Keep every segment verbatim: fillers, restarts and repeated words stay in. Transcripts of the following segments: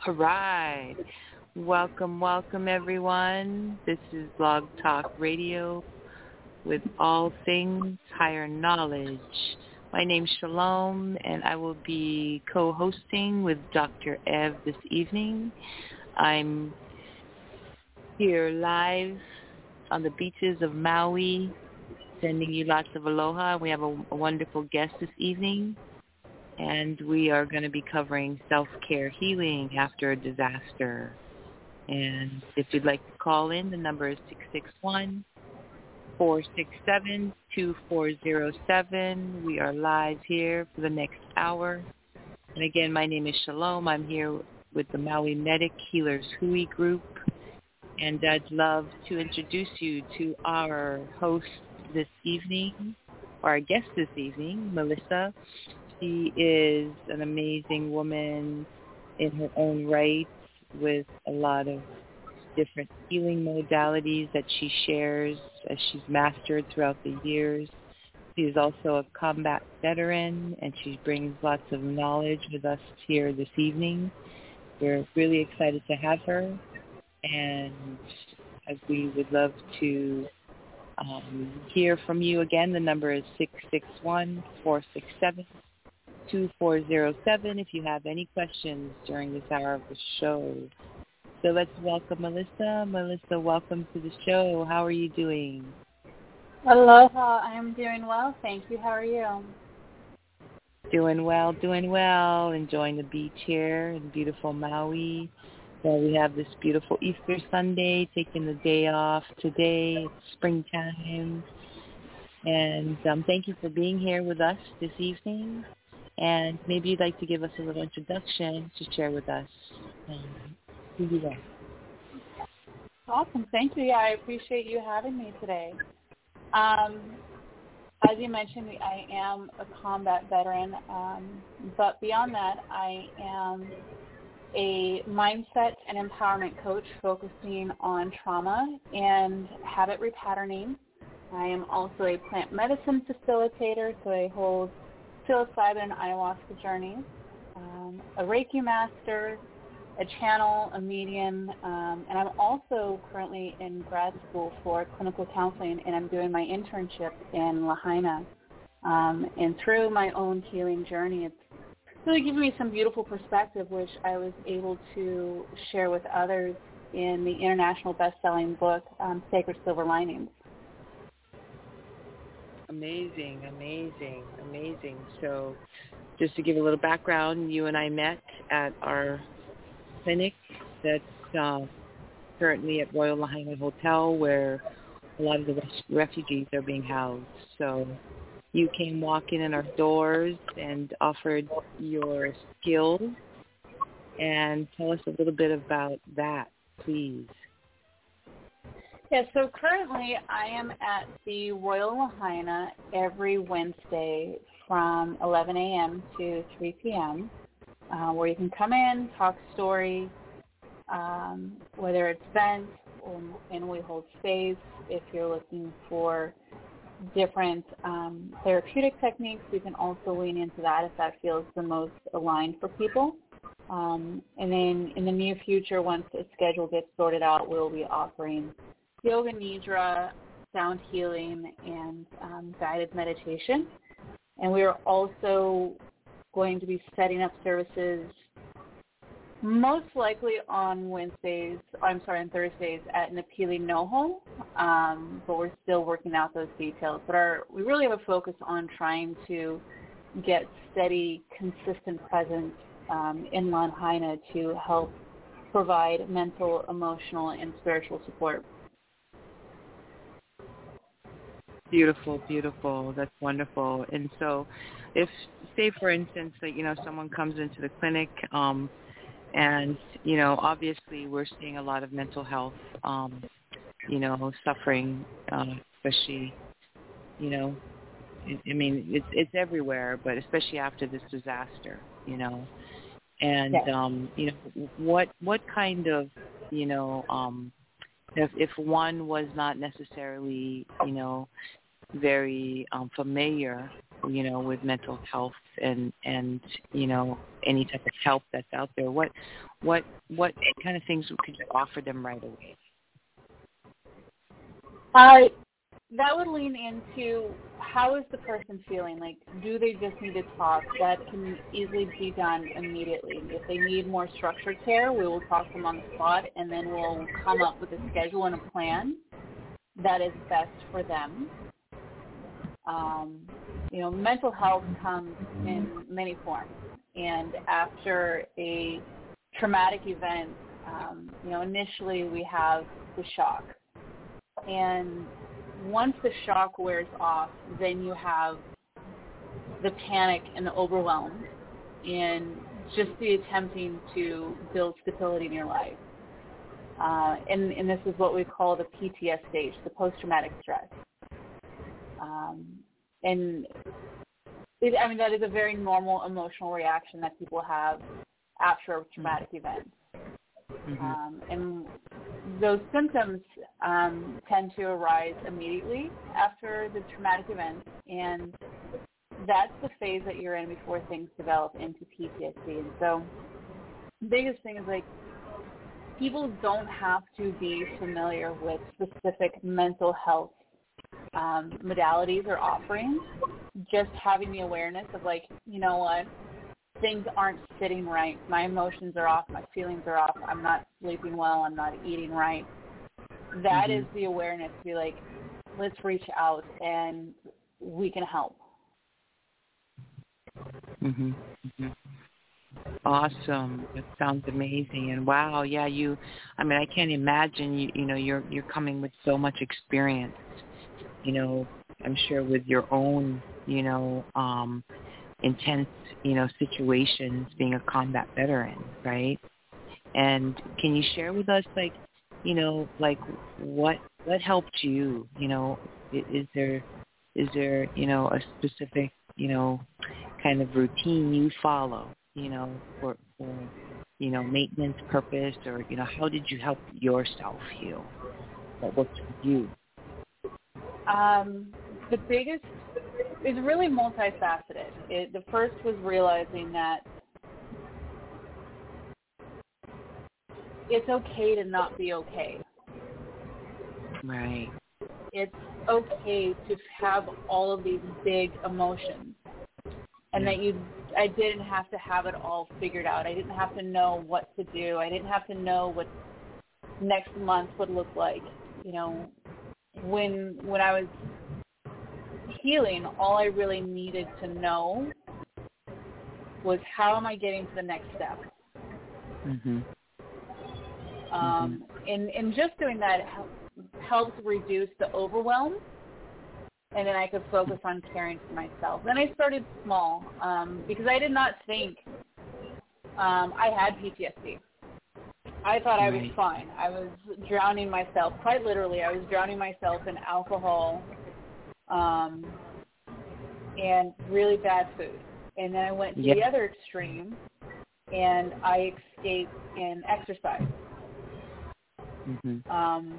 All right. Welcome, welcome, everyone. This is Blog Talk Radio with all things higher knowledge. My name's Shalom, and I will be co-hosting with Doctor Ev this evening. I'm here live on the beaches of Maui, sending you lots of aloha. We have a, a wonderful guest this evening, and we are going to be covering self-care healing after a disaster. And if you'd like to call in, the number is six six one, four six seven, two four zero seven. We are live here for the next hour. And again, my name is Shalom. I'm here with the Maui Medic Healers Hui group. And I'd love to introduce you to our host this evening, or our guest this evening, Melissa. She is an amazing woman in her own right, with a lot of different healing modalities that she shares as she's mastered throughout the years. She is also a combat veteran, and she brings lots of knowledge with us here this evening. We're really excited to have her, and as we would love to um, hear from you again. The number is six six one, four six seven, two four zero seven if you have any questions during this hour of the show. So let's welcome Melissa. Melissa, welcome to the show. How are you doing? Aloha. I'm doing well. Thank you. How are you? Doing well, doing well. Enjoying the beach here in beautiful Maui. So we have this beautiful Easter Sunday, taking the day off today. It's springtime. And um, thank you for being here with us this evening. And maybe you'd like to give us a little introduction to share with us. Um, who you are. Awesome. Thank you. Yeah, I appreciate you having me today. Um, as you mentioned, I am a combat veteran. Um, but beyond that, I am a mindset and empowerment coach focusing on trauma and habit repatterning. I am also a plant medicine facilitator, so I hold psilocybin and ayahuasca journeys, um, a Reiki master, a channel, a medium, um, and I'm also currently in grad school for clinical counseling, and I'm doing my internship in Lahaina. Um, and through my own healing journey, it's really given me some beautiful perspective, which I was able to share with others in the international best-selling book, um, Sacred Silver Linings. Amazing, amazing, amazing. So just to give a little background, you and I met at our clinic that's uh, currently at Royal Lahaina Hotel, where a lot of the res- refugees are being housed. So you came walking in our doors and offered your skills. And tell us a little bit about that, please. Yeah, so currently I am at the Royal Lahaina every Wednesday from eleven a.m. to three p.m., uh, where you can come in, talk story, um, whether it's vent, or, and we hold space. If you're looking for different um, therapeutic techniques, you can also lean into that if that feels the most aligned for people. Um, and then in the near future, once the schedule gets sorted out, we'll be offering yoga nidra, sound healing, and um, guided meditation. And we are also going to be setting up services most likely on Wednesdays, I'm sorry, on Thursdays at Napili Noho, um, but we're still working out those details. But our, we really have a focus on trying to get steady, consistent presence um, in Lahaina to help provide mental, emotional, and spiritual support. Beautiful, beautiful. That's wonderful. And so if, say, for instance, that, you know, someone comes into the clinic um, and, you know, obviously we're seeing a lot of mental health, um, you know, suffering, uh, especially, you know, I, I mean, it's, it's everywhere, but especially after this disaster, you know. And, Yes. um, you know, what what kind of, you know, um, if, if one was not necessarily, you know, very um, familiar, you know, with mental health and and you know any type of help that's out there, what what what kind of things could you offer them right away? Uh, that would lean into how is the person feeling? Like, do they just need to talk? That can easily be done immediately. If they need more structured care, we will talk to them on the spot, and then we'll come up with a schedule and a plan that is best for them. Um, you know, mental health comes in many forms, and after a traumatic event, um, you know, initially we have the shock, and once the shock wears off, then you have the panic and the overwhelm and just the attempting to build stability in your life. Uh, and, and this is what we call the P T S stage, the post-traumatic stress. Um, and it, I mean, that is a very normal emotional reaction that people have after a traumatic event. Mm-hmm. Um, and those symptoms um, tend to arise immediately after the traumatic event, and that's the phase that you're in before things develop into P T S D. And so the biggest thing is, like, people don't have to be familiar with specific mental health um, modalities or offerings. Just having the awareness of, like, you know what, things aren't sitting right. My emotions are off. My feelings are off. I'm not sleeping well. I'm not eating right. That mm-hmm. is the awareness to be like, let's reach out and we can help. Mm-hmm. Mm-hmm. Awesome. That sounds amazing. And wow, yeah, you, I mean, I can't imagine, you, you know, you're, you're coming with so much experience, you know, I'm sure with your own, you know, um, intense, you know, situations, being a combat veteran, right? And can you share with us, like, you know, like what what helped you? You know, is, is there is there you know a specific you know kind of routine you follow? You know, for for you know maintenance purpose, or you know, how did you help yourself heal? What worked for you? Um, the biggest is really multifaceted. It, the first was realizing that it's okay to not be okay. Right. It's okay to have all of these big emotions, and yeah. that you, I didn't have to have it all figured out. I didn't have to know what to do. I didn't have to know what next month would look like. You know, when when I was healing, all I really needed to know was how am I getting to the next step. Mm-hmm. Um, mm-hmm. and, and just doing that helps reduce the overwhelm, and then I could focus on caring for myself. Then I started small um, because I did not think um, I had P T S D. I thought right. I was fine. I was drowning myself, quite literally. I was drowning myself in alcohol um, and really bad food. And then I went to yep. the other extreme, and I escaped in exercise. Mm-hmm. Um,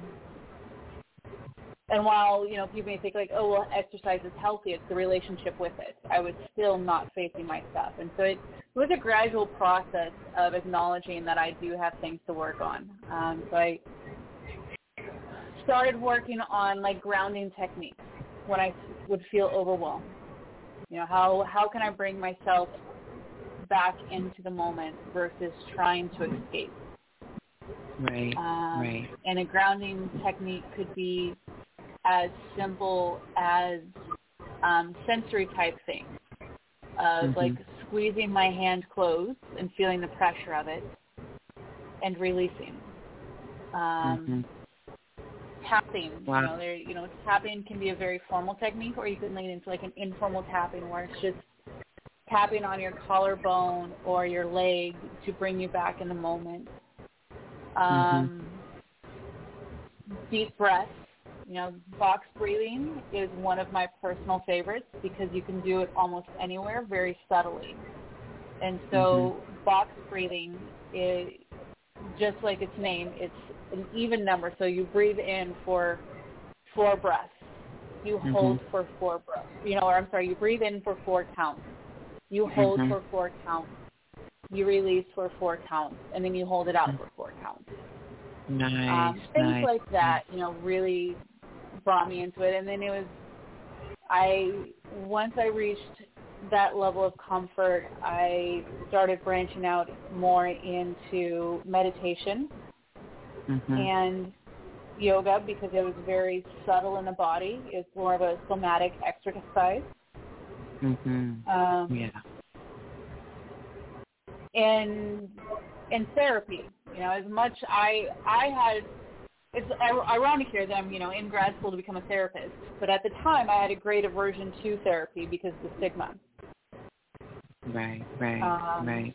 and while, you know, people may think like, oh, well, exercise is healthy, it's the relationship with it, I was still not facing my stuff. And so it was a gradual process of acknowledging that I do have things to work on. Um, so I started working on, like, grounding techniques when I would feel overwhelmed. You know, how, how can I bring myself back into the moment versus trying to escape? Right, um, right. And a grounding technique could be as simple as um, sensory type things, of mm-hmm. like squeezing my hand closed and feeling the pressure of it and releasing. Um, mm-hmm. Tapping, wow. you know, there, you know, tapping can be a very formal technique, or you can lean into like an informal tapping where it's just tapping on your collarbone or your leg to bring you back in the moment. Um, mm-hmm. Deep breaths. You know, box breathing is one of my personal favorites because you can do it almost anywhere very subtly. And so mm-hmm. box breathing is just like its name. It's an even number. So you breathe in for four breaths. You mm-hmm. hold for four breaths. You know, or I'm sorry, you breathe in for four counts. You hold Mm-hmm. for four counts. You release for four counts, and then you hold it out for four counts. Nice, Um, things nice. like that, you know, really brought me into it. And then it was, I once I reached that level of comfort, I started branching out more into meditation Mm-hmm. and yoga because it was very subtle in the body. It's more of a somatic exercise. Mm-hmm. Um, Yeah. and and therapy, you know, as much I I had, it's ironic here that I'm, you know, in grad school to become a therapist, but at the time I had a great aversion to therapy because of the stigma. Right, right, Um, right.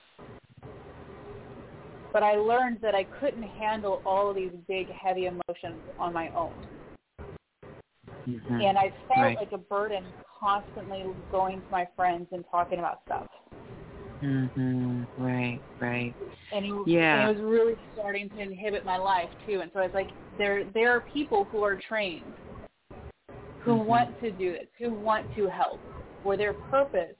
But I learned that I couldn't handle all of these big, heavy emotions on my own. Mm-hmm. And I felt Right. like a burden constantly going to my friends and talking about stuff. Mm-hmm. Right, right. And it, Yeah. and it was really starting to inhibit my life, too. And so I was like, there, there are people who are trained, who Mm-hmm. want to do this, who want to help, where their purpose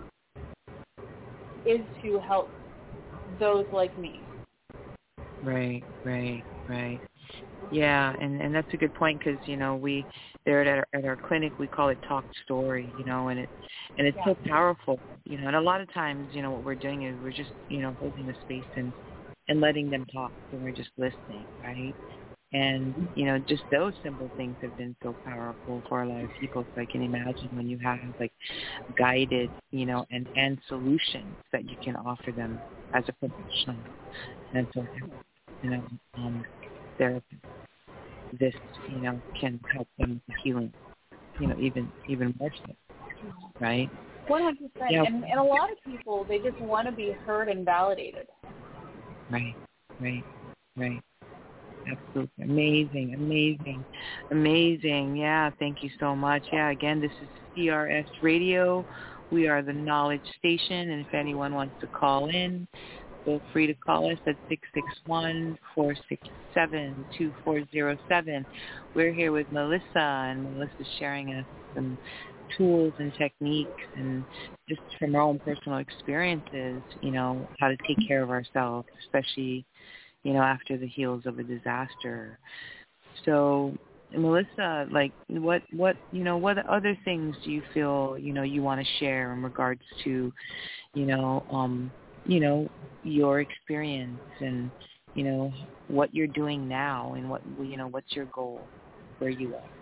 is to help those like me. Right, right, right. Yeah, and and that's a good point because you know we there at our, at our clinic we call it Talk Story, you know, and it and it's Yeah. so powerful, you know, and a lot of times you know what we're doing is we're just you know holding the space and and letting them talk, and we're just listening, right? And you know just those simple things have been so powerful for a lot of people. So I can imagine when you have like guided, you know, and and solutions that you can offer them as a professional mental health, you know, um, therapist. This, you know, can help them with healing, you know, even even more so, right? one hundred percent. Yeah. And, and a lot of people, they just want to be heard and validated. Right, right, right. Absolutely. Amazing, amazing, amazing. Yeah, thank you so much. Yeah, again, this is C R S Radio. We are the Knowledge Station, and if anyone wants to call in, feel free to call us at six six one, four six seven, two four zero seven. We're here with Melissa, and Melissa's sharing us some tools and techniques and just from our own personal experiences, you know, how to take care of ourselves, especially, you know, after the heels of a disaster. So, Melissa, like, what, what, you know, what other things do you feel, you know, you want to share in regards to, you know, um, you know, your experience and, you know, what you're doing now and what, you know, what's your goal where you are?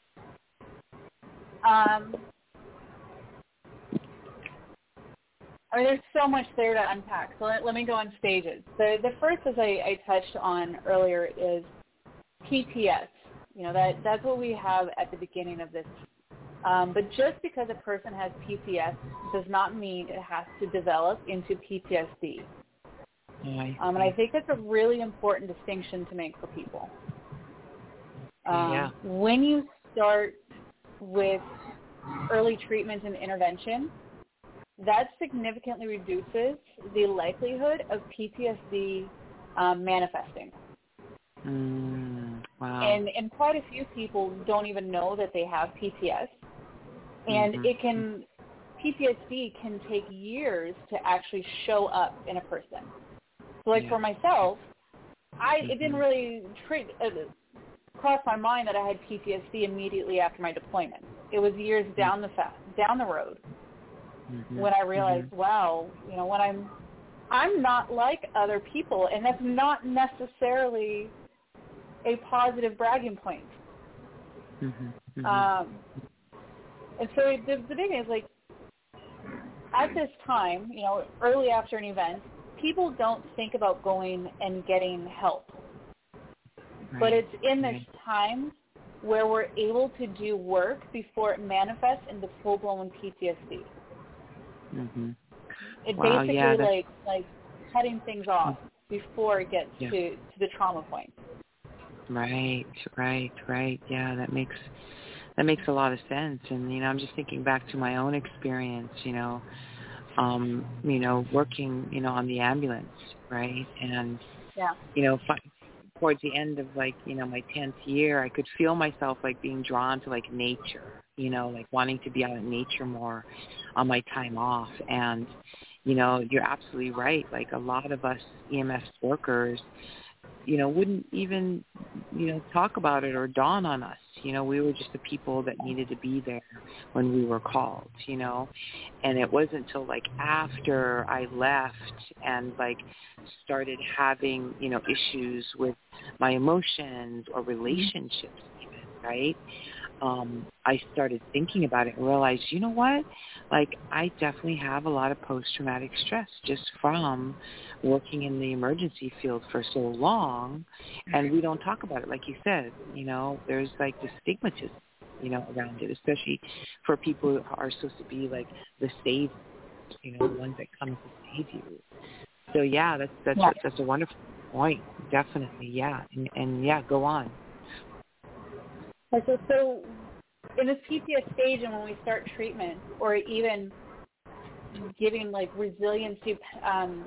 Um, I mean, there's so much there to unpack. So let, let me go in stages. The the first, as I, I touched on earlier, is P T S. You know, that that's what we have at the beginning of this. Um, but just because a person has P T S does not mean it has to develop into P T S D. Um, and I think that's a really important distinction to make for people. Um, Yeah. When you start with early treatment and intervention, that significantly reduces the likelihood of P T S D um, manifesting. Mm, wow. And, and quite a few people don't even know that they have P T S. And mm-hmm. it can, P T S D can take years to actually show up in a person. So like yeah. for myself, I mm-hmm. it didn't really treat, uh, cross my mind that I had P T S D immediately after my deployment. It was years mm-hmm. down the fa- down the road mm-hmm. when I realized, mm-hmm. wow, you know, when I'm I'm not like other people, and that's not necessarily a positive bragging point. Mm-hmm. Mm-hmm. Um, and so the, the big thing is, like, at this time, you know, early after an event, people don't think about going and getting help. Right. But it's in this right. time where we're able to do work before it manifests into full-blown P T S D. Mm-hmm. It wow, basically yeah, like like cutting things off before it gets yeah. to, to the trauma point. Right, right, right. Yeah, that makes that makes a lot of sense. And you know, I'm just thinking back to my own experience. You know, um, you know, working, you know, on the ambulance, right? And yeah, you know, fi- towards the end of like, you know, my tenth year, I could feel myself like being drawn to like nature. You know, like wanting to be out in nature more. on my time off. And, you know, you're absolutely right. Like a lot of us E M S workers, you know, wouldn't even, you know, talk about it or dawn on us. You know, we were just the people that needed to be there when we were called, you know. And it wasn't until, like, after I left and, like, started having, you know, issues with my emotions or relationships even, right? Um, I started thinking about it and realized, you know what? Like, I definitely have a lot of post-traumatic stress just from working in the emergency field for so long, and we don't talk about it. Like you said, you know, there's like the stigmatism, you know, around it, especially for people who are supposed to be like the saviors, you know, the ones that come to save you. So yeah, that's that's yeah. that's a wonderful point. Definitely, yeah, and, and yeah, go on. So, so in this P T S stage and when we start treatment or even giving like resiliency um,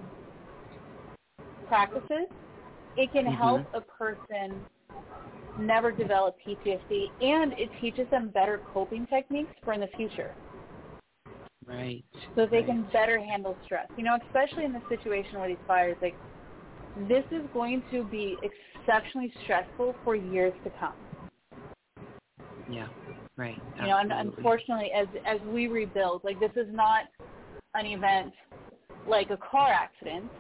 practices, it can Mm-hmm. help a person never develop P T S D, and it teaches them better coping techniques for in the future. Right. So they right. can better handle stress. You know, especially in the situation where these fires, like, this is going to be exceptionally stressful for years to come. Yeah, right. You know, and Absolutely. unfortunately, as as we rebuild, like, this is not an event like a car accident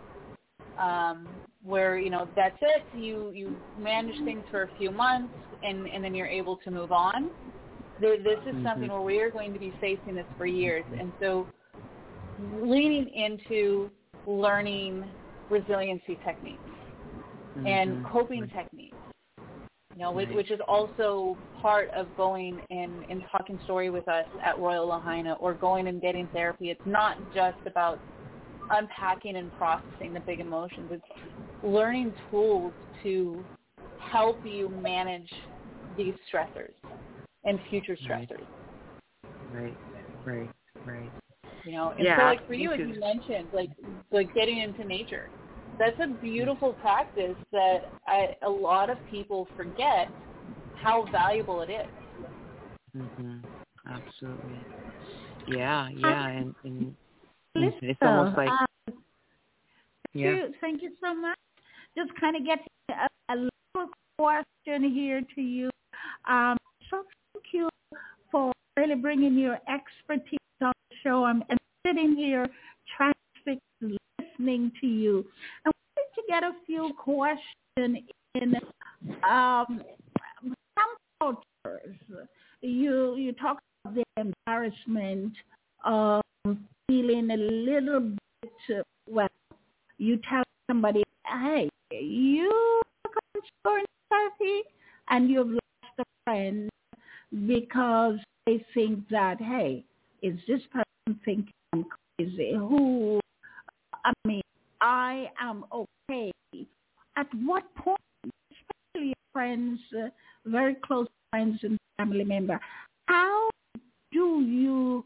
um, where, you know, that's it. You you manage things for a few months, and, and then you're able to move on. This is Mm-hmm. something where we are going to be facing this for years. And so leaning into learning resiliency techniques mm-hmm. and coping right. techniques, you know, which, right. which is also part of going and, and talking story with us at Royal Lahaina or going and getting therapy. It's not just about unpacking and processing the big emotions. It's learning tools to help you manage these stressors and future stressors. Right, right, right. You know, and yeah, so like for you, as you mentioned, like like getting into nature, that's a beautiful practice that I, a lot of people forget how valuable it is. Mm-hmm. Absolutely. Yeah, yeah, and, and Listen, it's almost like uh, yeah. Thank you, thank you so much. Just kind of get a, a little question here to you. Um, so thank you for really bringing your expertise on the show. I'm, I'm sitting here transfixed, listening to you. I wanted to get a few questions in um, some cultures. You you talk about the embarrassment of feeling a little bit, well, you tell somebody, hey, you come to therapy, and you've lost a friend because they think that, hey, is this person thinking I'm crazy? Who, I mean, I am okay. At what point, especially friends, uh, very close friends and family members, how do you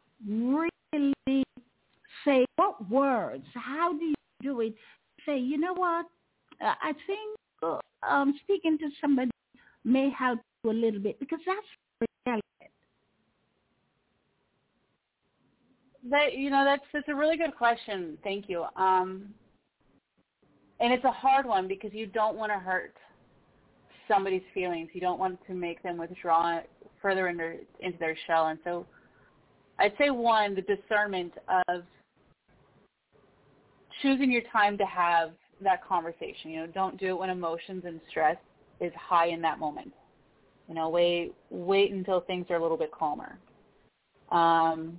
really say, what words, how do you do it? Say, you know what, uh, I think uh, um, speaking to somebody may help you a little bit, because that's reality. That, you know, that's that's a really good question. Thank you. Um, and it's a hard one because you don't want to hurt somebody's feelings. You don't want to make them withdraw further into, into their shell. And so I'd say, one, the discernment of choosing your time to have that conversation. You know, don't do it when emotions and stress is high in that moment. You know, wait, wait until things are a little bit calmer. Um,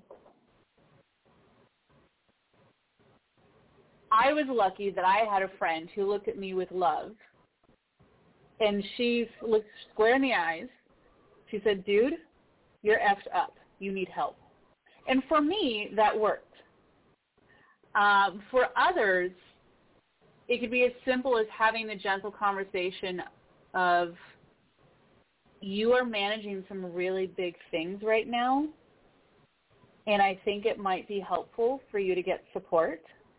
I was lucky that I had a friend who looked at me with love, and she looked square in the eyes. She said, dude, you're effed up. You need help. And for me, that worked. Um, for others, it could be as simple as having the gentle conversation of, you are managing some really big things right now, and I think it might be helpful for you to get support.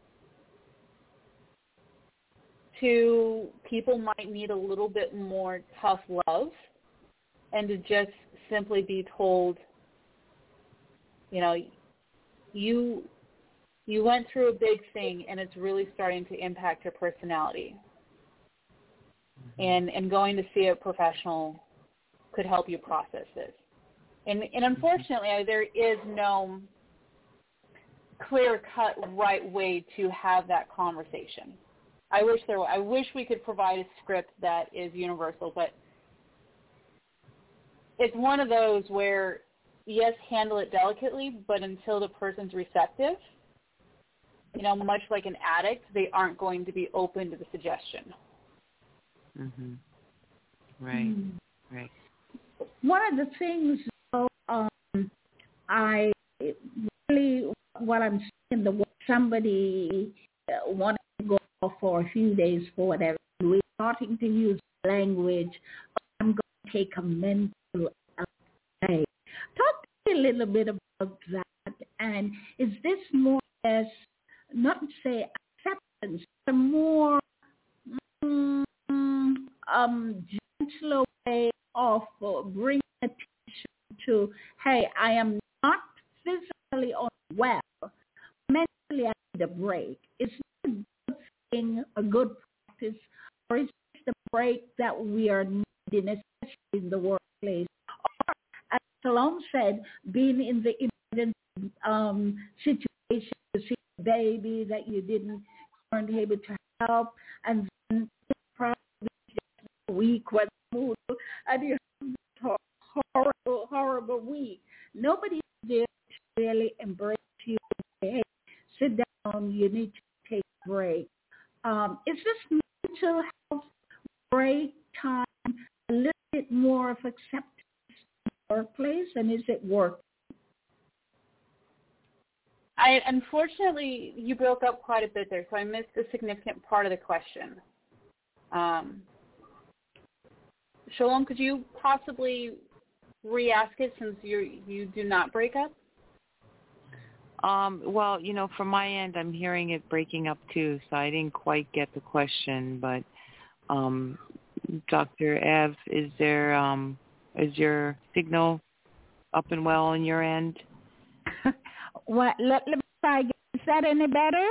Two, people might need a little bit more tough love, and to just simply be told, you know, you you went through a big thing, and it's really starting to impact your personality. Mm-hmm. And and going to see a professional could help you process this. And and unfortunately, mm-hmm. there is no clear-cut right way to have that conversation. I wish there were. I wish we could provide a script that is universal, but it's one of those where, yes, handle it delicately, but until the person's receptive, you know, much like an addict, they aren't going to be open to the suggestion. Mm-hmm. Right, mm. right. One of the things, though, um, I really, what I'm saying, the somebody uh, wanted to go for a few days for whatever, we're starting to use language, I'm going to take a mental day. Talk to me a little bit about that, and is this more as, not to say acceptance, but more um, um, gentler way of uh, bringing attention to, hey, I am not physically unwell, mentally I need a break. It's not a good thing, a good practice, or it's just a break that we are needing, especially in the workplace. Or, as Shalom said, being in the emergency um, situation, to see a baby that you didn't, weren't able to help, and then probably just a week was moved, and you have a horrible, horrible week. Nobody is there to really embrace you and say, hey, sit down, you need to take a break. Um, is this mental health break time a little bit more of acceptance in the workplace, and is it working? I unfortunately, you broke up quite a bit there, so I missed a significant part of the question. Um, Shalom, could you possibly re-ask it since you you do not break up? Um, well, you know, from my end, I'm hearing it breaking up too, so I didn't quite get the question. But um, Doctor Ev, is there um, is your signal up and well on your end? What? Let, let me try again. Is that any better?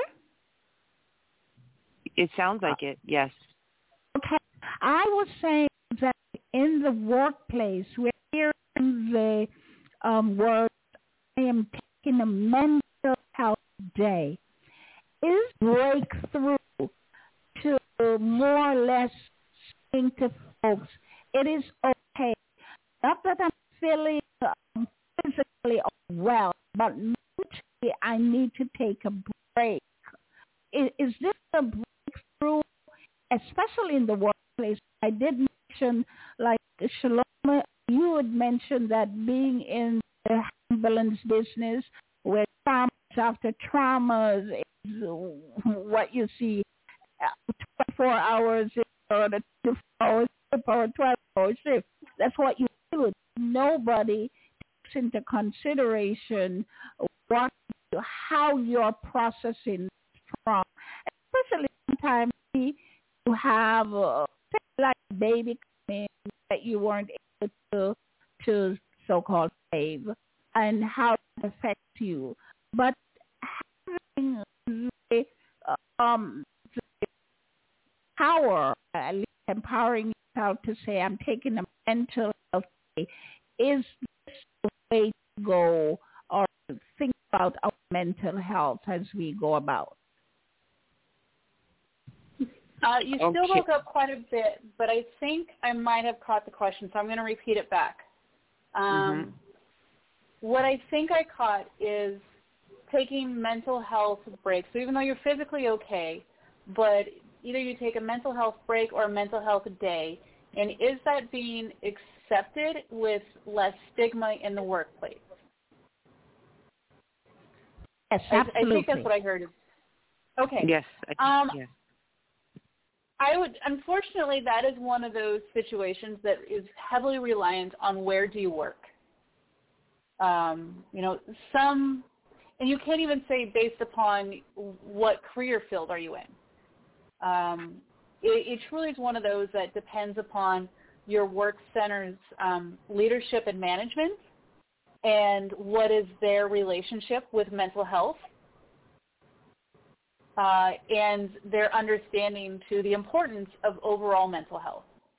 It sounds like it. Yes. Okay. I was saying that in the workplace, we're hearing the um, word, I am taking a mental health day, is breakthrough to more or less saying to folks, it is okay. Not that I'm feeling um, physically well, but mentally I need to take a break. Is, is this a breakthrough, especially in the workplace? I did mention, like Shalom, you had mentioned that being in the ambulance business where traumas after traumas is what you see twenty-four hours or the two hours or twelve hours shift. That's what you do. Nobody takes into consideration what, how you're processing trauma. Especially sometimes you have uh, like a baby coming that you weren't able to, to so-called save, and how it affects you. But having the, um, the power, at least empowering yourself to say, I'm taking a mental health day, is this the way to go, or think about our mental health as we go about? Uh, you still okay. Woke up quite a bit, but I think I might have caught the question, so I'm going to repeat it back. Um, mm-hmm. What I think I caught is taking mental health breaks. So even though you're physically okay, but either you take a mental health break or a mental health day, and is that being accepted with less stigma in the workplace? Yes, absolutely. I, I think that's what I heard. Okay. Yes. I think, um, yes. I would, unfortunately, that is one of those situations that is heavily reliant on where do you work. Um, you know, some, and you can't even say based upon what career field are you in. Um, it, it truly is one of those that depends upon your work center's um, leadership and management and what is their relationship with mental health, uh, and their understanding to the importance of overall mental health.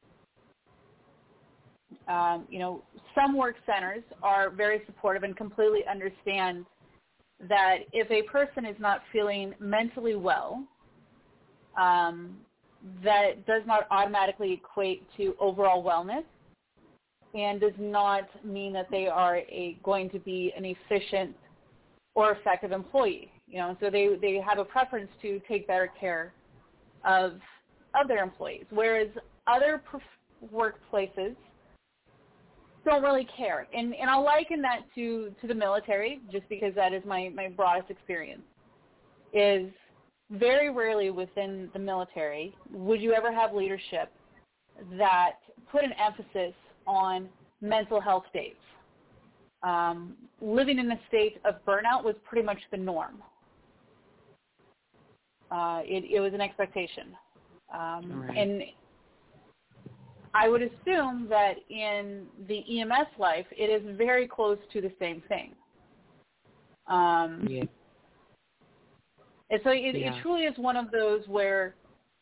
Um, you know, some work centers are very supportive and completely understand that if a person is not feeling mentally well, um, that does not automatically equate to overall wellness and does not mean that they are a, going to be an efficient or effective employee. You know, so they, they have a preference to take better care of, of their employees, whereas other prof- workplaces don't really care. And, and I'll liken that to, to the military, just because that is my, my broadest experience, is very rarely within the military would you ever have leadership that put an emphasis on mental health states. Um, living in a state of burnout was pretty much the norm. Uh, it, it was an expectation. Um, right. And I would assume that in the E M S life, it is very close to the same thing. Um, yeah. And so it, yeah. it truly is one of those where,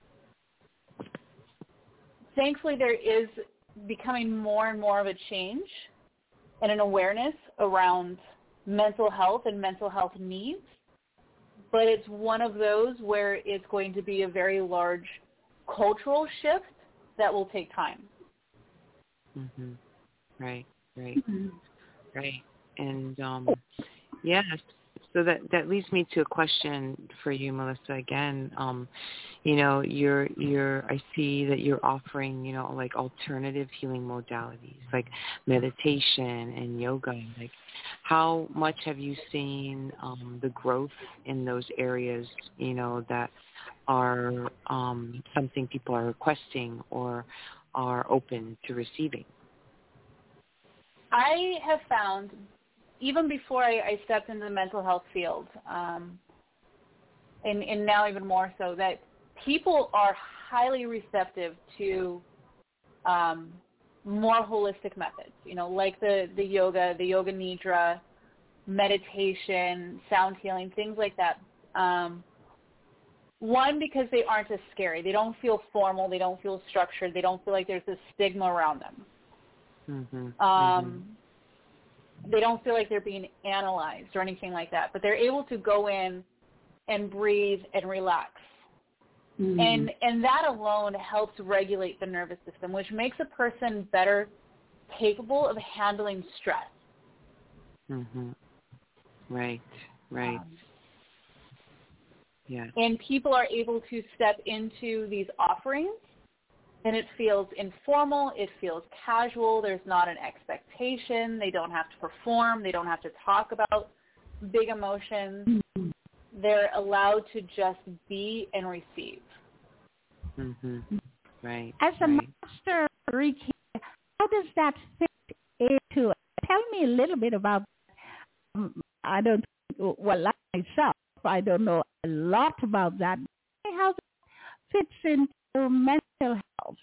thankfully, there is becoming more and more of a change and an awareness around mental health and mental health needs. But it's one of those where it's going to be a very large cultural shift that will take time. Mm-hmm. Right, right, Mm-hmm. right. And, um, yes, so that, that leads me to a question for you, Melissa, again. Um, you know, you're, you're, I see that you're offering, you know, like alternative healing modalities, like meditation and yoga. Like, how much have you seen um, the growth in those areas, you know, that are um, something people are requesting or are open to receiving? I have found, even before I, I stepped into the mental health field, um, and, and now even more so, that people are highly receptive to um, more holistic methods, you know, like the, the yoga, the yoga nidra, meditation, sound healing, things like that. Um, one, because they aren't as scary. They don't feel formal. They don't feel structured. They don't feel like there's a stigma around them. Mm-hmm. Um, mm-hmm. They don't feel like they're being analyzed or anything like that, but they're able to go in and breathe and relax. Mm-hmm. And and that alone helps regulate the nervous system, which makes a person better capable of handling stress. Mm-hmm. Right, right. Um, yeah. And people are able to step into these offerings, and it feels informal, it feels casual, there's not an expectation, they don't have to perform, they don't have to talk about big emotions. Mm-hmm. They're allowed to just be and receive. Mm-hmm. Right. As a right. master Reiki, how does that fit into it? Tell me a little bit about, um, I don't, well, like myself, I don't know a lot about that. How that fits into mental health?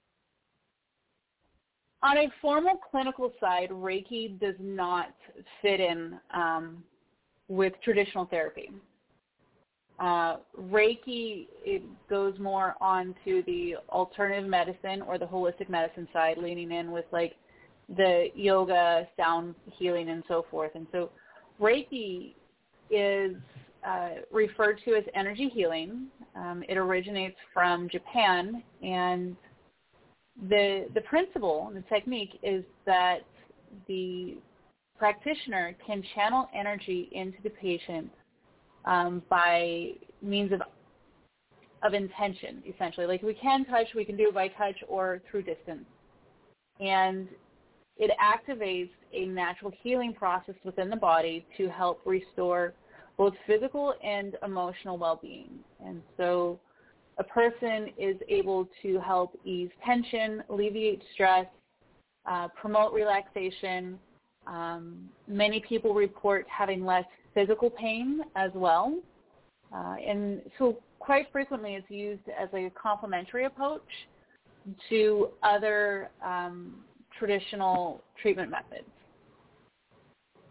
On a formal clinical side, Reiki does not fit in um, with traditional therapy. Uh, Reiki, it goes more onto the alternative medicine or the holistic medicine side, leaning in with like the yoga, sound healing, and so forth. And so Reiki is uh, referred to as energy healing. Um, it originates from Japan, and the the principle and the technique is that the practitioner can channel energy into the patient Um, by means of of intention, essentially. Like we can touch, we can do it by touch or through distance. And it activates a natural healing process within the body to help restore both physical and emotional well-being. And so a person is able to help ease tension, alleviate stress, uh, promote relaxation. Um, many people report having less physical pain as well. Uh, and so quite frequently it's used as a complementary approach to other um, traditional treatment methods.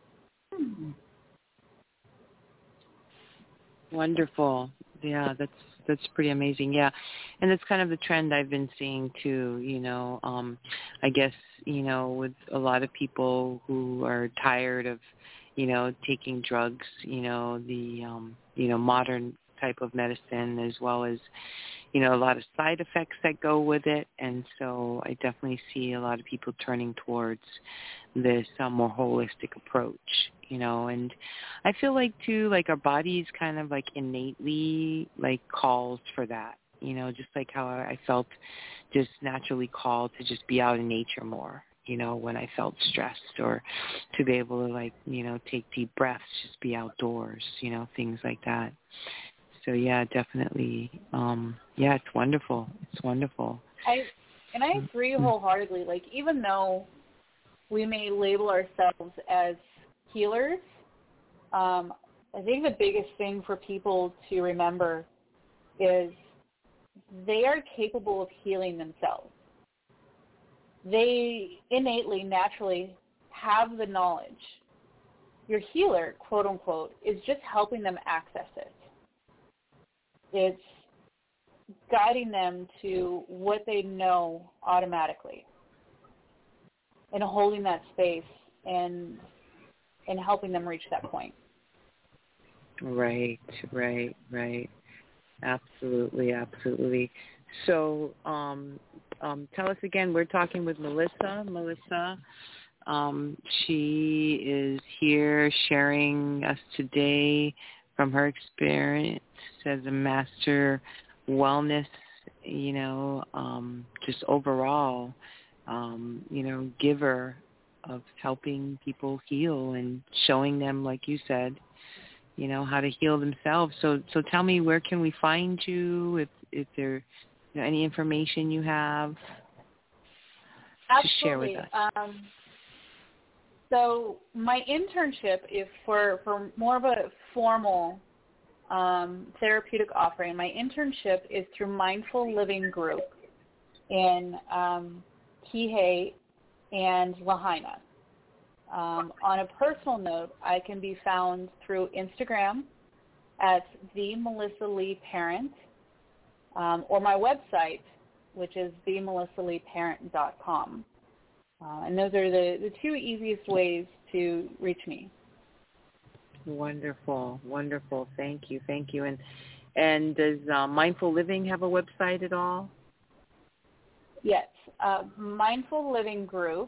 Wonderful. Yeah, that's that's pretty amazing. Yeah. And it's kind of the trend I've been seeing too, you know, um I guess, you know, with a lot of people who are tired of, you know, taking drugs, you know, the um you know, modern type of medicine, as well as, you know, a lot of side effects that go with it. And so I definitely see a lot of people turning towards this uh, more holistic approach, you know, and I feel like too, like our bodies kind of like innately like calls for that, you know, just like how I felt just naturally called to just be out in nature more, you know, when I felt stressed, or to be able to like, you know, take deep breaths, just be outdoors, you know, things like that. So yeah, definitely. Um, yeah, it's wonderful. It's wonderful. I and I agree wholeheartedly. Like, even though we may label ourselves as healers, um, I think the biggest thing for people to remember is they are capable of healing themselves. They innately, naturally have the knowledge. Your healer, quote unquote, is just helping them access it. It's guiding them to what they know automatically, and holding that space and and helping them reach that point. Right, right, right. Absolutely, absolutely. So um, um, tell us again, we're talking with Melissa. Melissa, um, she is here sharing us today from her experience as a master wellness, you know, um, just overall, um, you know, giver of helping people heal and showing them, like you said, you know, how to heal themselves. So, so tell me, where can we find you? If if there, you know, any information you have Absolutely. to share with us. Um, so my internship is for, for more of a formal um, therapeutic offering. My internship is through Mindful Living Group in um, Kihei and Lahaina. Um, on a personal note, I can be found through Instagram at the Melissa Lee Parent, um, or my website, which is the melissa lee parent dot com. Uh, and those are the, the two easiest ways to reach me. Wonderful, wonderful. Thank you, thank you. And and does uh, Mindful Living have a website at all? Yes, uh, Mindful Living Group.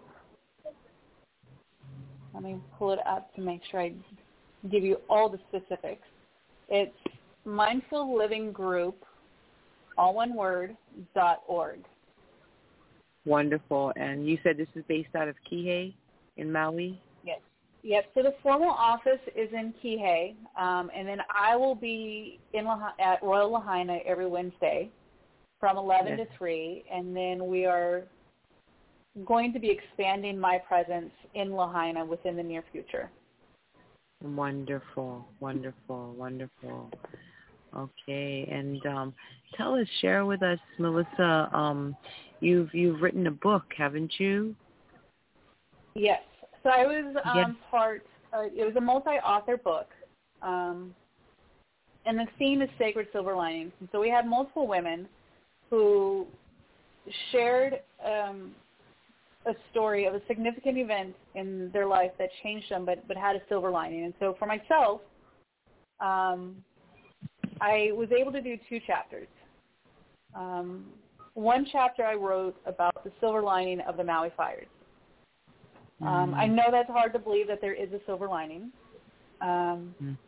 Let me pull it up to make sure I give you all the specifics. It's Mindful Living Group, all one word, dot org. Wonderful. And you said this is based out of Kihei in Maui? Yes. Yep. So the formal office is in Kihei, um, and then I will be in La- at Royal Lahaina every Wednesday from eleven Yes. to three, and then we are going to be expanding my presence in Lahaina within the near future. Wonderful, wonderful, wonderful. Okay, and um, tell us, share with us, Melissa. Um, you've you've written a book, haven't you? Yes. So I was um, Yes. part. Uh, it was a multi-author book, um, and the theme is sacred silver linings. And so we had multiple women who shared um, a story of a significant event in their life that changed them, but but had a silver lining. And so for myself, um, I was able to do two chapters. Um, one chapter I wrote about the silver lining of the Maui fires. Um, I know that's hard to believe that there is a silver lining, um, mm.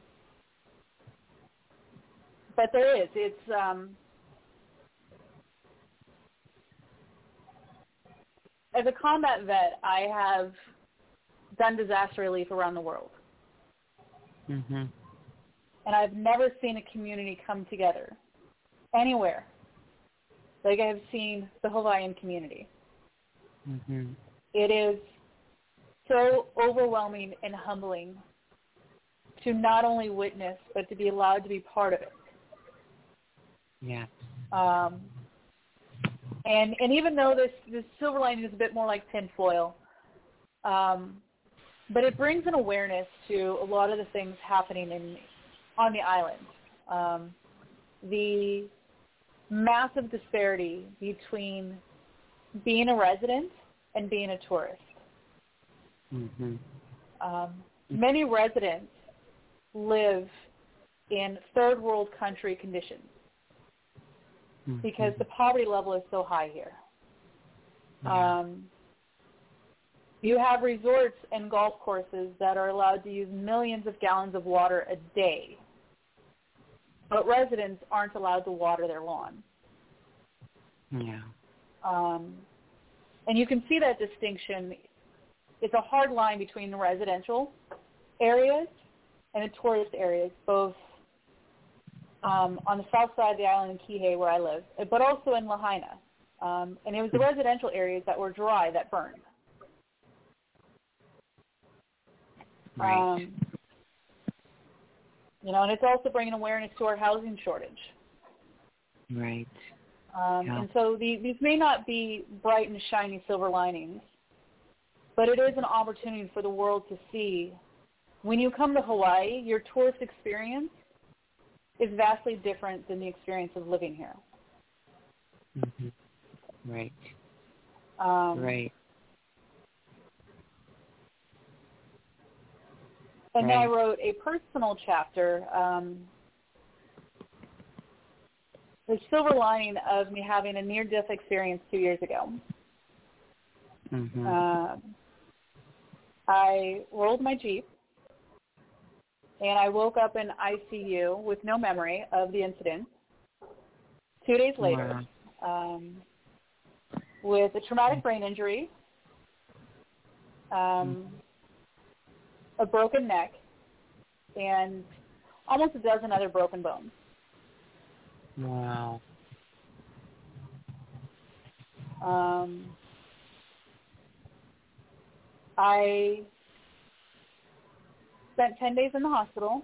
but there is. It's um, as a combat vet, I have done disaster relief around the world, Mm-hmm. and I've never seen a community come together anywhere like I have seen the Hawaiian community. Mm-hmm. It is so overwhelming and humbling to not only witness, but to be allowed to be part of it. Yeah. Um, and and even though this, this silver lining is a bit more like tinfoil, um, but it brings an awareness to a lot of the things happening in on the island. Um, the massive disparity between being a resident and being a tourist. Mm-hmm. Um, many residents live in third world country conditions mm-hmm. because the poverty level is so high here. Yeah. Um, you have resorts and golf courses that are allowed to use millions of gallons of water a day, but residents aren't allowed to water their lawn. Yeah. Um, and you can see that distinction. It's a hard line between the residential areas and the tourist areas, both um, on the south side of the island in Kihei, where I live, but also in Lahaina. Um, and it was the residential areas that were dry that burned. Right. Um, you know, and it's also bringing awareness to our housing shortage. Right. Um, yeah. And so the, these may not be bright and shiny silver linings, but it is an opportunity for the world to see. When you come to Hawaii, your tourist experience is vastly different than the experience of living here. Mm-hmm. Right. Um, right. And right. then I wrote a personal chapter, um, the silver lining of me having a near-death experience two years ago. Mm-hmm. Uh, I rolled my Jeep, and I woke up in I C U with no memory of the incident. Two days later, wow. um, with a traumatic brain injury, um, a broken neck, and almost a dozen other broken bones. Wow. Um, I spent ten days in the hospital,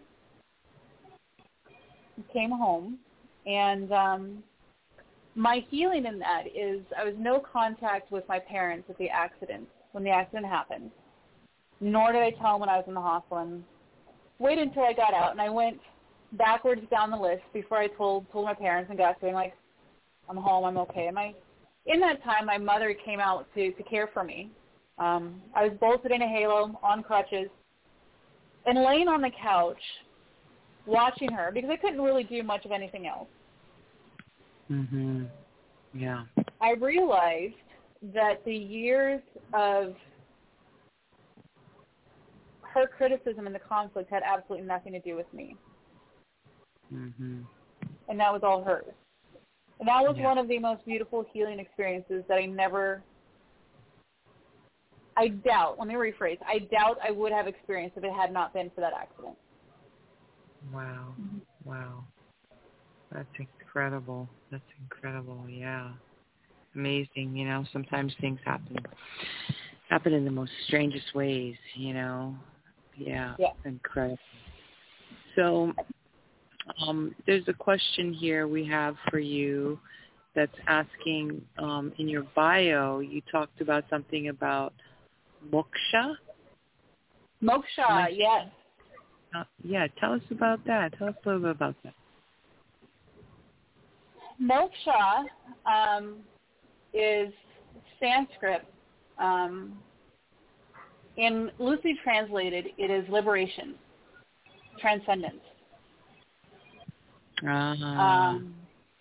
came home, and um, my healing in that is I was no contact with my parents at the accident, when the accident happened, nor did I tell them when I was in the hospital, and waited until I got out, and I went backwards down the list before I told told my parents and got going like, I'm home, I'm okay. And my, in that time, my mother came out to, to care for me. Um, I was bolted in a halo, on crutches, and laying on the couch, watching her, because I couldn't really do much of anything else. Mhm. Yeah. I realized that the years of her criticism and the conflict had absolutely nothing to do with me. Mhm. And that was all hers. And that was yeah. one of the most beautiful healing experiences that I never, I doubt, let me rephrase, I doubt I would have experienced if it had not been for that accident. Wow. Wow. That's incredible. That's incredible. Yeah. Amazing. You know, sometimes things happen happen in the most strangest ways, you know. Yeah. Yeah. Incredible. So um, there's a question here we have for you that's asking, um, in your bio, you talked about something about moksha? Moksha, yes. Uh, yeah, tell us about that. Tell us a little bit about that. Moksha um, is Sanskrit. Um, in loosely translated, it is liberation, transcendence. Uh-huh. Um,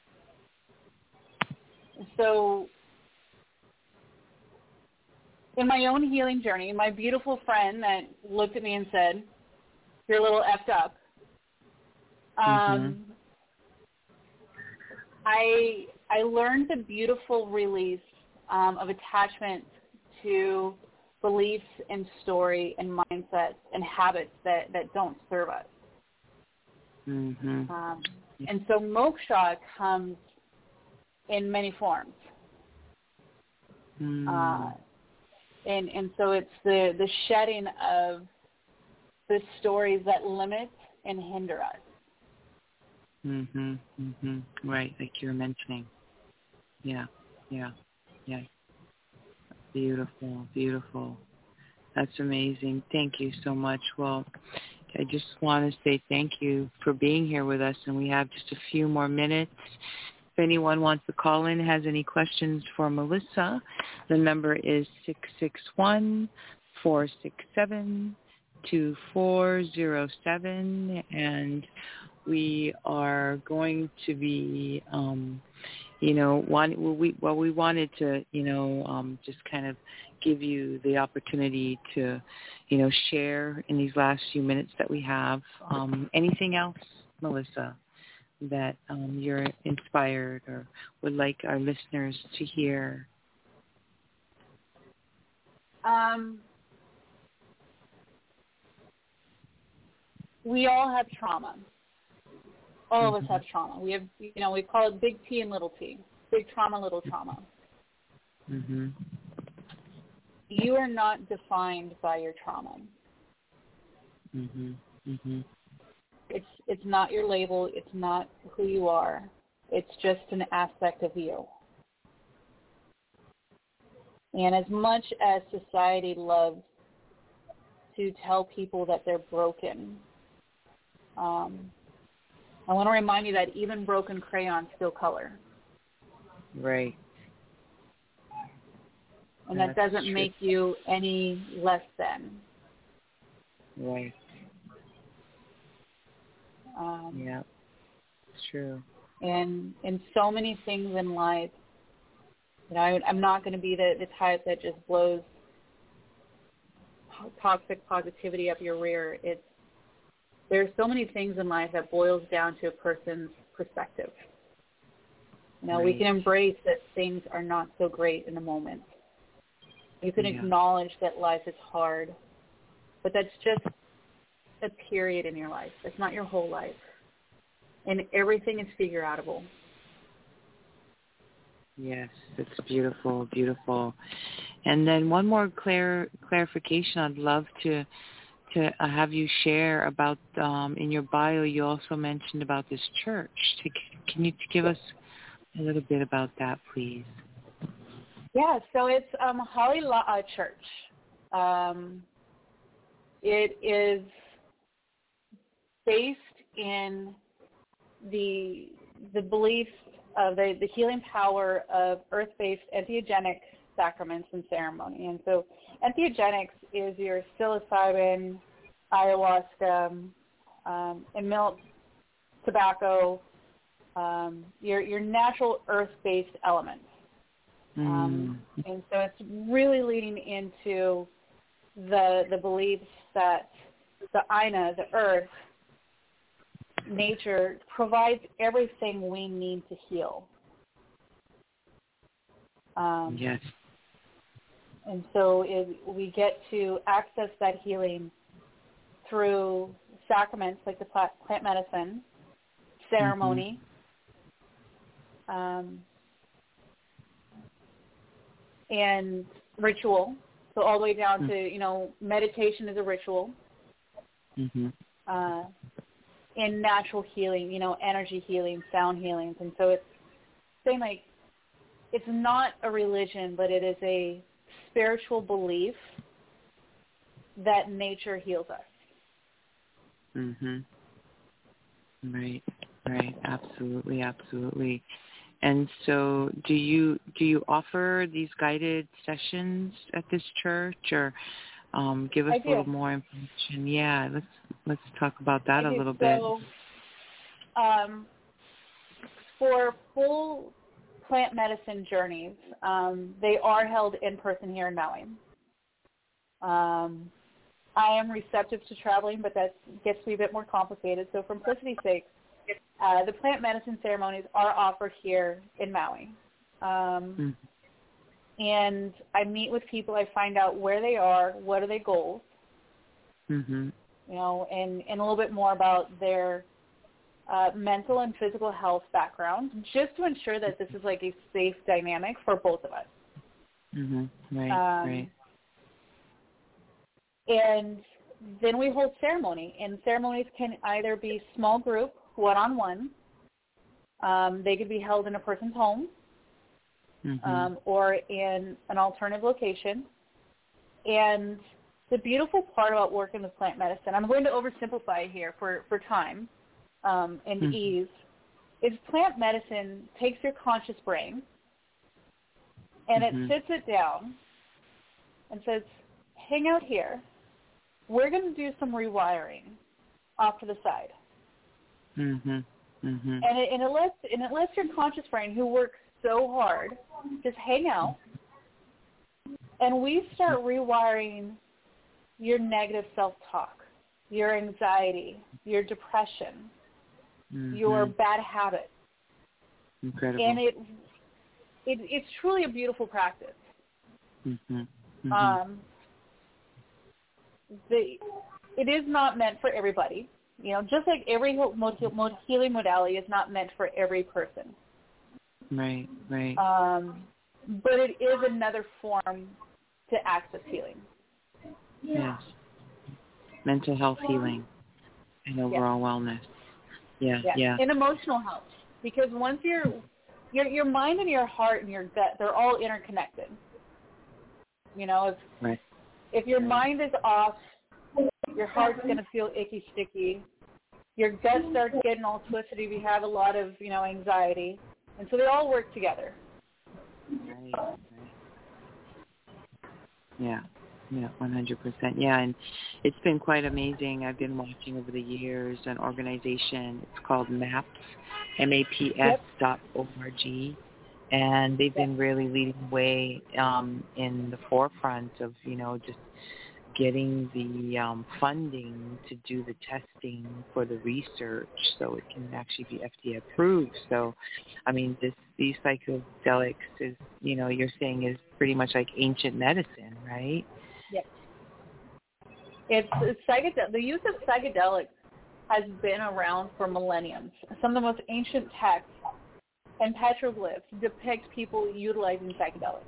so in my own healing journey, my beautiful friend that looked at me and said, you're a little effed up, um, mm-hmm. I I learned the beautiful release um, of attachment to beliefs and story and mindsets and habits that, that don't serve us. Mm-hmm. Um, and so moksha comes in many forms. Mm. Uh, and, and so it's the, the shedding of the stories that limit and hinder us. Mhm. Mhm. Right, like you were mentioning. Yeah. Yeah. Yeah. Beautiful. Beautiful. That's amazing. Thank you so much. Well, I just want to say thank you for being here with us, and we have just a few more minutes. If anyone wants to call in, has any questions for Melissa, the number is six six one, four six seven, two four zero seven, and we are going to be, um, you know, one, well, we, well, we wanted to, you know, um, just kind of give you the opportunity to, you know, share in these last few minutes that we have. Um, anything else, Melissa, that um, you're inspired or would like our listeners to hear? Um, we all have trauma. All mm-hmm. of us have trauma. We have, you know, we call it big T and little t. Big trauma, little trauma. Mm-hmm. You are not defined by your trauma. Mm-hmm. Mm-hmm. It's it's not your label. It's not who you are. It's just an aspect of you. And as much as society loves to tell people that they're broken, um, I want to remind you that even broken crayons still color. Right. And That's that doesn't true. make you any less than. Right. Um, yeah, it's true. And in so many things in life, you know, I, I'm not going to be the, the type that just blows toxic positivity up your rear. It's There's so many things in life that boils down to a person's perspective. You know, right. we can embrace that things are not so great in the moment. You can yeah. acknowledge that life is hard, but that's just a period in your life. It's not your whole life. And everything is figure-outable. Yes, it's beautiful, beautiful. And then one more clar- clarification I'd love to to have you share about, um, in your bio, you also mentioned about this church. To, can you give us a little bit about that, please? Yeah, so it's um, Halila'a Church. Um, it is based in the the belief of the, the healing power of earth-based entheogenic sacraments and ceremony. And so entheogenics is your psilocybin, ayahuasca, um, and milk, tobacco, um, your your natural earth-based elements. Mm. Um, and so it's really leading into the the beliefs that the Aina, the earth, nature, provides everything we need to heal. Um, yes. And so it, we get to access that healing through sacraments like the plant, plant medicine, ceremony, mm-hmm. um, and ritual. So all the way down mm-hmm. to, you know, meditation is a ritual. Mm-hmm. Uh, and natural healing, you know, energy healing, sound healings. And so it's saying like, it's not a religion, but it is a spiritual belief that nature heals us. Mhm. Right. Right. Absolutely. Absolutely. And so, do you do you offer these guided sessions at this church, or um, give us I a do. little more information? Yeah. Let's let's talk about that I a do. little so, bit. Um, for full plant medicine journeys, um, they are held in person here in Maui. Um, I am receptive to traveling, but that gets to be a bit more complicated. So for simplicity's sake, uh, the plant medicine ceremonies are offered here in Maui. Um, mm-hmm. And I meet with people. I find out where they are, what are their goals, mm-hmm. you know, and, and a little bit more about their uh, mental and physical health background, just to ensure that this is like a safe dynamic for both of us. Mm-hmm. Right, um, right. And then we hold ceremony, and ceremonies can either be small group, one-on-one. Um, they could be held in a person's home, mm-hmm. um, or in an alternative location. And the beautiful part about working with plant medicine, I'm going to oversimplify here for, for time um, and mm-hmm. ease, is plant medicine takes your conscious brain and mm-hmm. it sits it down and says, hang out here. We're going to do some rewiring off to the side. Mm-hmm. Mm-hmm. And, it, and, it lets, and it lets your conscious brain, who works so hard, just hang out. And we start rewiring your negative self-talk, your anxiety, your depression, mm-hmm. your bad habits. Incredible. And it, it it's truly a beautiful practice. Mm-hmm. Mm-hmm. Um, the it is not meant for everybody. You know, just like every healing modality is not meant for every person. Right, right. Um, but it is another form to access healing. Yes. Mental health healing and overall yes. wellness. Yeah, yeah, yeah. And emotional health. Because once you're, your your mind and your heart and your gut, they're all interconnected. You know, if, right. if your mind is off, your heart's going to feel icky, sticky. Your gut starts getting all twisted if you have a lot of, you know, anxiety. And so they all work together. Right, right. Yeah, yeah, one hundred percent. Yeah, and it's been quite amazing. I've been watching over the years an organization. It's called MAPS, M A P S yep. dot O R G. And they've been really leading the way um, in the forefront of, you know, just getting the um, funding to do the testing for the research so it can actually be F D A approved. So, I mean, this these psychedelics is, you know, you're saying is pretty much like ancient medicine, right? Yes. It's, it's psychedel- the use of psychedelics has been around for millenniums. Some of the most ancient texts and petroglyphs depict people utilizing psychedelics.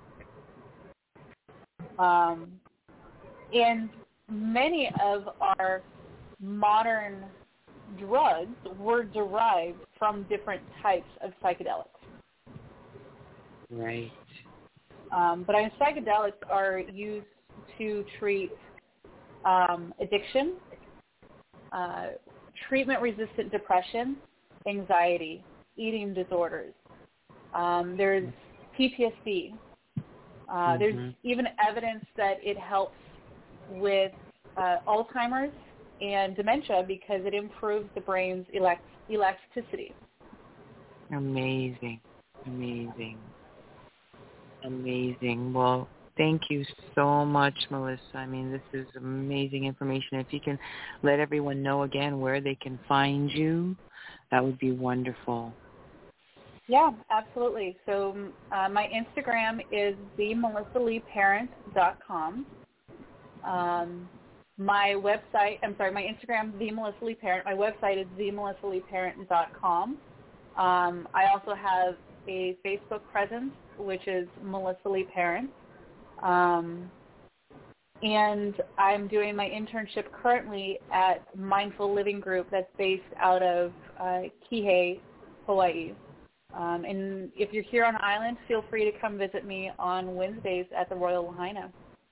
Um, and many of our modern drugs were derived from different types of psychedelics. Right. Um, but I mean, psychedelics are used to treat um, addiction, uh, treatment-resistant depression, anxiety, eating disorders. Um, there's P T S D. Uh, mm-hmm. There's even evidence that it helps with uh, Alzheimer's and dementia because it improves the brain's elac- elasticity. Amazing, amazing, amazing. Well, thank you so much, Melissa. I mean, this is amazing information. If you can let everyone know again where they can find you, that would be wonderful. Yeah, absolutely. So uh, my Instagram is the melissa lee parent dot com. Um, my website, I'm sorry, my Instagram, the Melissa Lee Parent. My website is the melissa lee parent dot com. Um, I also have a Facebook presence, which is Melissa Lee Parent. Um, and I'm doing my internship currently at Mindful Living Group that's based out of uh, Kihei, Hawaii. Um, and if you're here on island, feel free to come visit me on Wednesdays at the Royal Lahaina.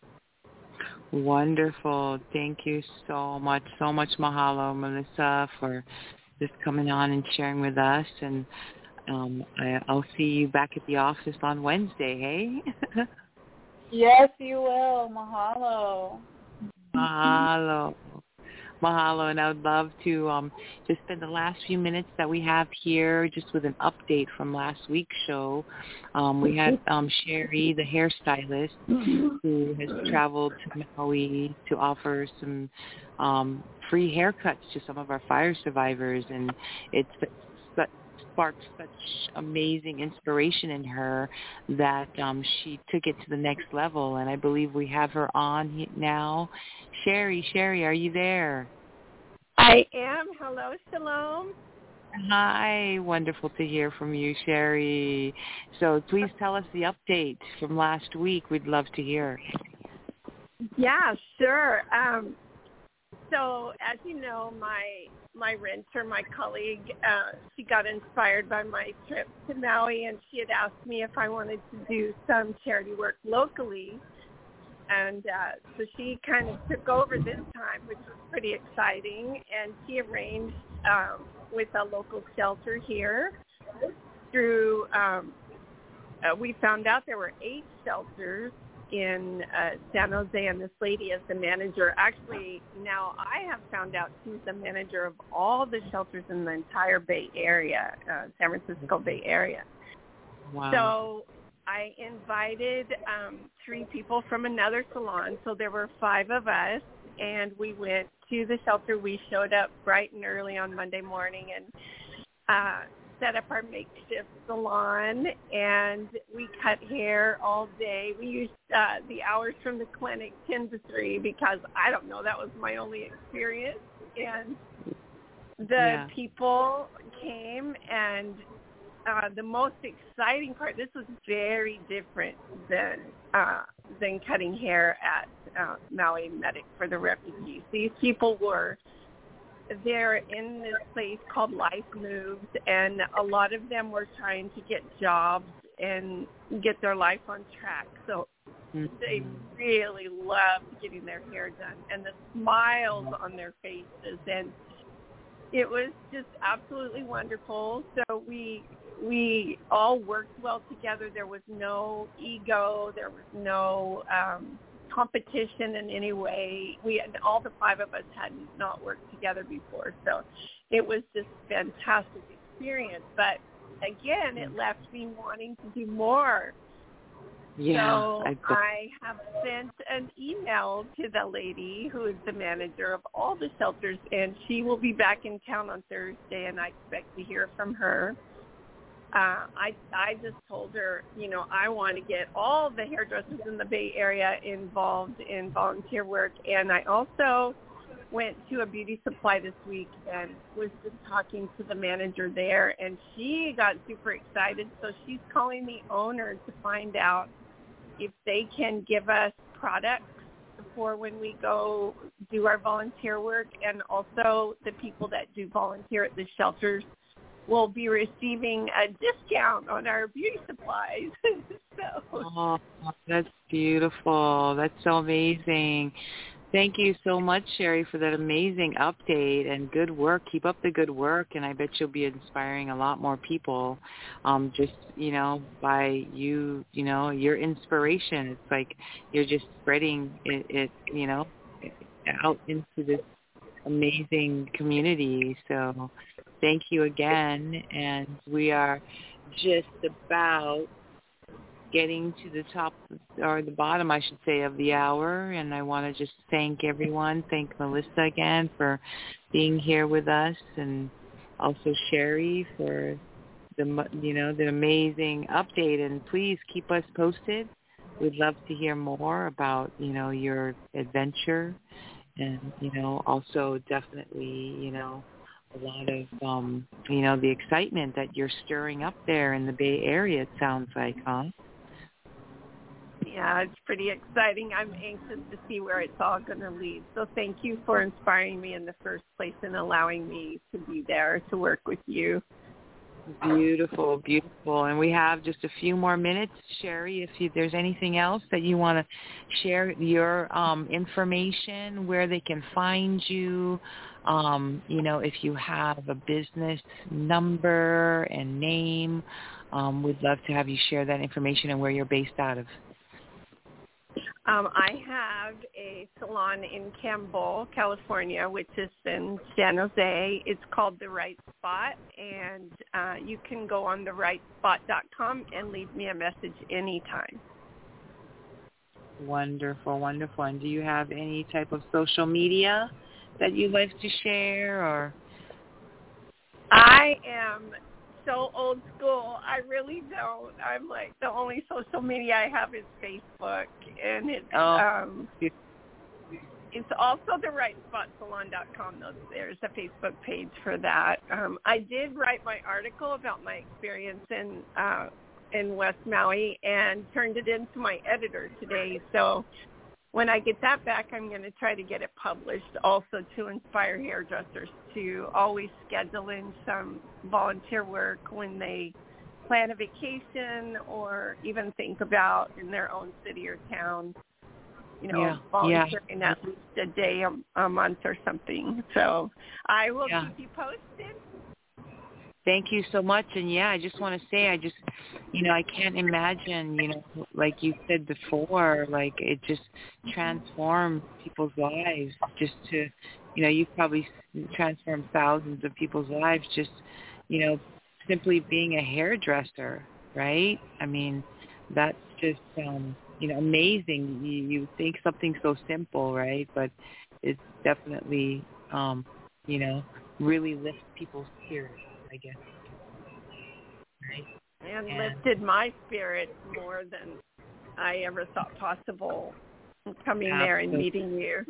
Wonderful. Thank you so much. So much mahalo, Melissa, for just coming on and sharing with us. And um, I, I'll see you back at the office on Wednesday, hey? Yes, you will. Mahalo. Mahalo. Mahalo, and I would love to um, just spend the last few minutes that we have here just with an update from last week's show. Um, we had um, Sherry, the hairstylist, who has traveled to Maui to offer some um, free haircuts to some of our fire survivors, and it's sparked such amazing inspiration in her that um, she took it to the next level, and I believe we have her on now. Sherry, Sherry, are you there? I am. Hello, Shalom. Hi, wonderful to hear from you, Sherry. So please tell us the update from last week. We'd love to hear. Yeah, sure. Um, so as you know, my my renter, my colleague, uh, she got inspired by my trip to Maui, and she had asked me if I wanted to do some charity work locally. and uh, so she kind of took over this time, which was pretty exciting. And she arranged um, with a local shelter here through. Um, uh, we found out there were eight shelters in uh, San Jose, and this lady is the manager. Actually, now I have found out she's the manager of all the shelters in the entire Bay Area, uh, San Francisco Bay Area. Wow. So I invited um, three people from another salon, so there were five of us, and we went to the shelter. We showed up bright and early on Monday morning and uh, set up our makeshift salon, and we cut hair all day. We used uh, the hours from the clinic ten to three because, I don't know, that was my only experience. And the yeah. people came, and uh, the most exciting part, this was very different than uh, than cutting hair at uh, Maui Medic for the refugees. These people were They're in this place called Life Moves, and a lot of them were trying to get jobs and get their life on track. So mm-hmm. they really loved getting their hair done, and the smiles on their faces, and it was just absolutely wonderful. So we we all worked well together. There was no ego. There was no um, competition in any way. We had, all the five of us had not worked together before, so it was just a fantastic experience. But again, it left me wanting to do more. Yeah, so I, I have sent an email to the lady who is the manager of all the shelters, and she will be back in town on Thursday, and I expect to hear from her. Uh, I I just told her, you know, I want to get all the hairdressers in the Bay Area involved in volunteer work. And I also went to a beauty supply this week and was just talking to the manager there, and she got super excited. So she's calling the owner to find out if they can give us products for when we go do our volunteer work, and also the people that do volunteer at the shelters will be receiving a discount on our beauty supplies. so. Oh, that's beautiful. That's so amazing. Thank you so much, Sherry, for that amazing update and good work. Keep up the good work, and I bet you'll be inspiring a lot more people um, just, you know, by you, you know, your inspiration. It's like you're just spreading it, it you know, out into this amazing community. So thank you again, and we are just about getting to the top, or the bottom, I should say, of the hour, and I want to just thank everyone. Thank Melissa again for being here with us, and also Sherry for the, you know, the amazing update. And please keep us posted. We'd love to hear more about, you know, your adventure, and, you know, also definitely, you know, a lot of, um, you know, the excitement that you're stirring up there in the Bay Area, it sounds like, huh? Yeah, it's pretty exciting. I'm anxious to see where it's all going to lead. So thank you for inspiring me in the first place and allowing me to be there to work with you. Beautiful, beautiful. And we have just a few more minutes, Sherry, if you, there's anything else that you want to share, your um, information, where they can find you, um, you know, if you have a business number and name, um, we'd love to have you share that information and where you're based out of. Um, I have a salon in Campbell, California, which is in San Jose. It's called The Right Spot, and uh, you can go on the right spot dot com and leave me a message anytime. Wonderful, wonderful. And do you have any type of social media that you'd like to share? Or I am so old school. I really don't. I'm like, the only social media I have is Facebook, and it's oh. um it's also the right spot salon dot com, though. There's a Facebook page for that. Um, I did write my article about my experience in uh, in West Maui and turned it into my editor today. So when I get that back, I'm going to try to get it published, also to inspire hairdressers to always schedule in some volunteer work when they plan a vacation or even think about in their own city or town you know, yeah, volunteering yeah. at least a day a, a month or something. So I will Yeah. keep you posted. Thank you so much. And yeah, I just want to say, I just, you know, I can't imagine, you know, like you said before, like it just transformed people's lives just to, you know, you've probably transformed thousands of people's lives just, you know, simply being a hairdresser, right? I mean, that's just, um, you know, amazing. You, you think something so simple, right? But it's definitely, um, you know, really lifts people's spirits, I guess. Right? And, and lifted my spirit more than I ever thought possible coming there and meeting you.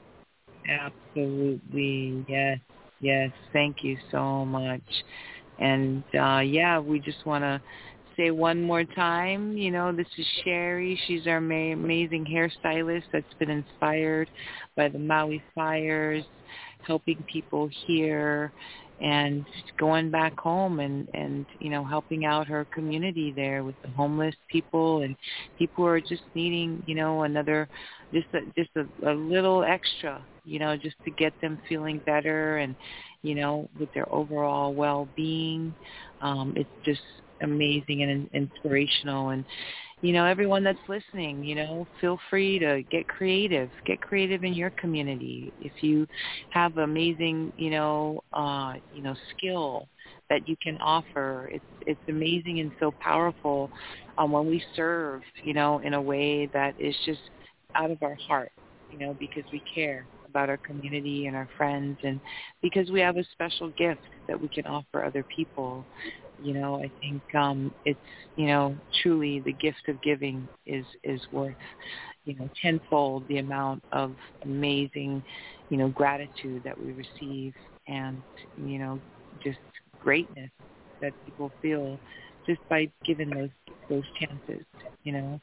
Absolutely. Yes. Yes. Thank you so much. And, uh, yeah, we just want to say one more time, you know, this is Sherry. She's our ma- amazing hairstylist that's been inspired by the Maui fires, helping people here and going back home and, and, you know, helping out her community there with the homeless people and people who are just needing, you know, another, just a, just a, a little extra, you know, just to get them feeling better and, you know, with their overall well-being. Um, it's just amazing and inspirational. And, you know, everyone that's listening, you know, feel free to get creative. Get creative in your community. If you have amazing, you know, uh, you know, skill that you can offer, it's it's amazing and so powerful um, when we serve, you know, in a way that is just out of our heart, you know, because we care about our community and our friends and because we have a special gift that we can offer other people. You know, I think um, it's, you know, truly the gift of giving is, is worth, you know, tenfold the amount of amazing, you know, gratitude that we receive and, you know, just greatness that people feel just by giving those those chances, you know.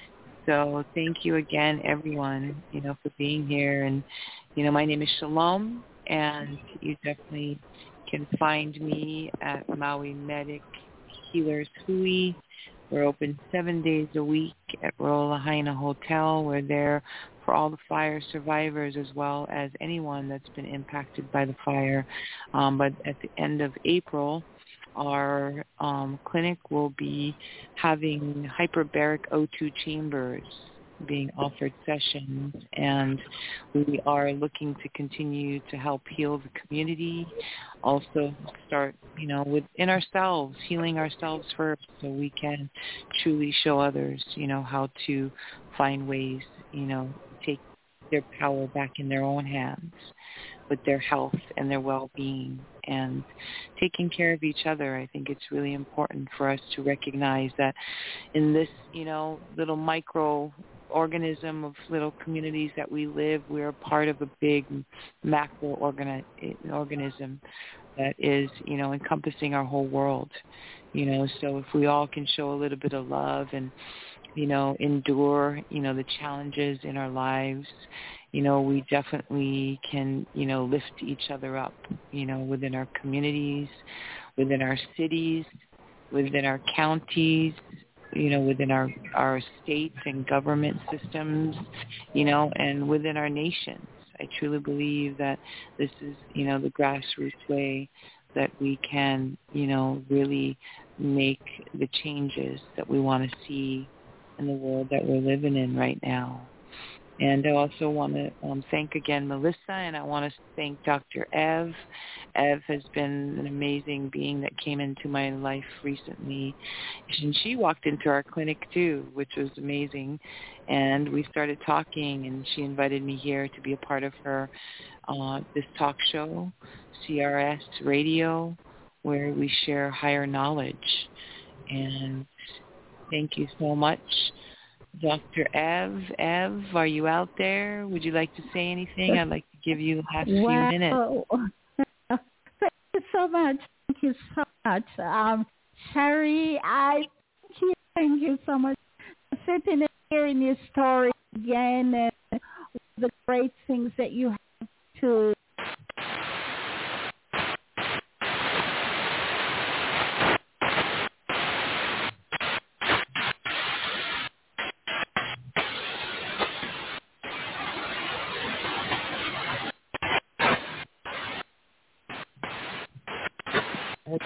So thank you again, everyone, you know, for being here. And, you know, my name is Shalom, and you definitely can find me at Maui Medic Healers Hui. We're open seven days a week at Royal Lahaina Hotel. We're there for all the fire survivors as well as anyone that's been impacted by the fire. Um, but at the end of April, our um, clinic will be having hyperbaric O two chambers being offered sessions, and we are looking to continue to help heal the community, also start, you know, within ourselves, healing ourselves first so we can truly show others, you know, how to find ways, you know, take their power back in their own hands with their health and their well-being and taking care of each other. I think it's really important for us to recognize that in this, you know, little micro organism of little communities that we live, we're part of a big macro organi- organism that is, you know, encompassing our whole world, you know. So if we all can show a little bit of love and, you know, endure, you know, the challenges in our lives, you know, we definitely can, you know, lift each other up, you know, within our communities, within our cities, within our counties, you know, within our, our states and government systems, you know, and within our nations. I truly believe that this is, you know, the grassroots way that we can, you know, really make the changes that we want to see in the world that we're living in right now. And I also want to um, thank again Melissa, and I want to thank Doctor Ev. Ev has been an amazing being that came into my life recently. And she walked into our clinic too, which was amazing. And we started talking, and she invited me here to be a part of her uh, this talk show, C R S Radio, where we share higher knowledge. And thank you so much. Doctor Ev, Ev, are you out there? Would you like to say anything? I'd like to give you the last wow. few minutes. Thank you so much. Thank you so much. Um, Sherry, I thank you, thank you so much for sitting and hearing your story again and the great things that you have to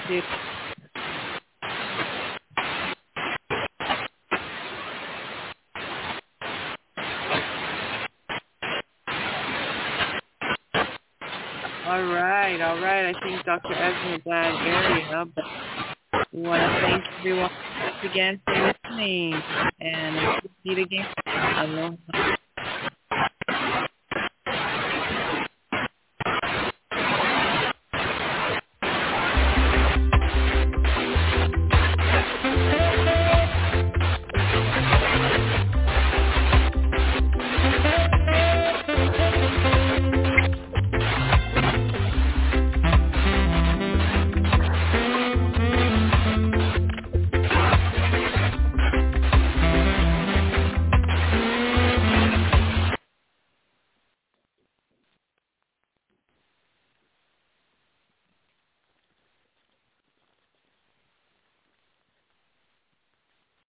too. All right, all right. I think Doctor Esme is that area, but we want to thank everyone once again for listening. And until we meet again, aloha.